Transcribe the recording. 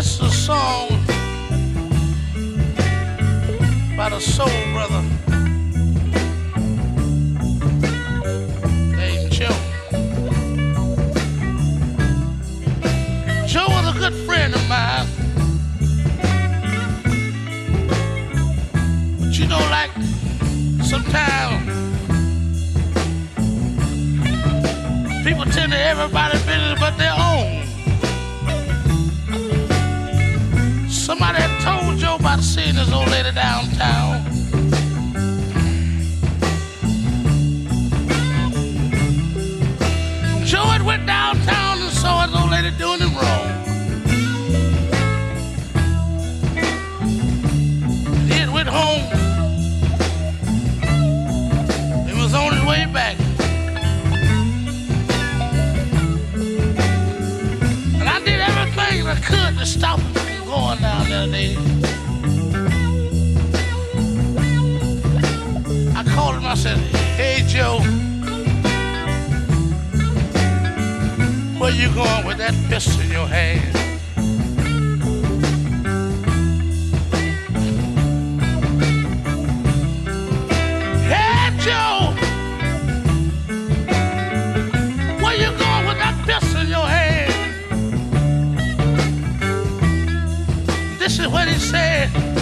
This is a song by the soul brother named Joe. Joe was a good friend of mine. But you know, like sometimes people tend to everybody's business but their own. Somebody had told Joe about seeing this old lady downtown. Joe had went downtown and saw his old lady doing him wrong. He had went home and was on his way back. And I did everything I could to stop him from going down there today. I called him, I said, "Hey Joe, where you going with that pistol in your hand?" "Hey Joe, where you going with that pistol in your hand?" This is what he said.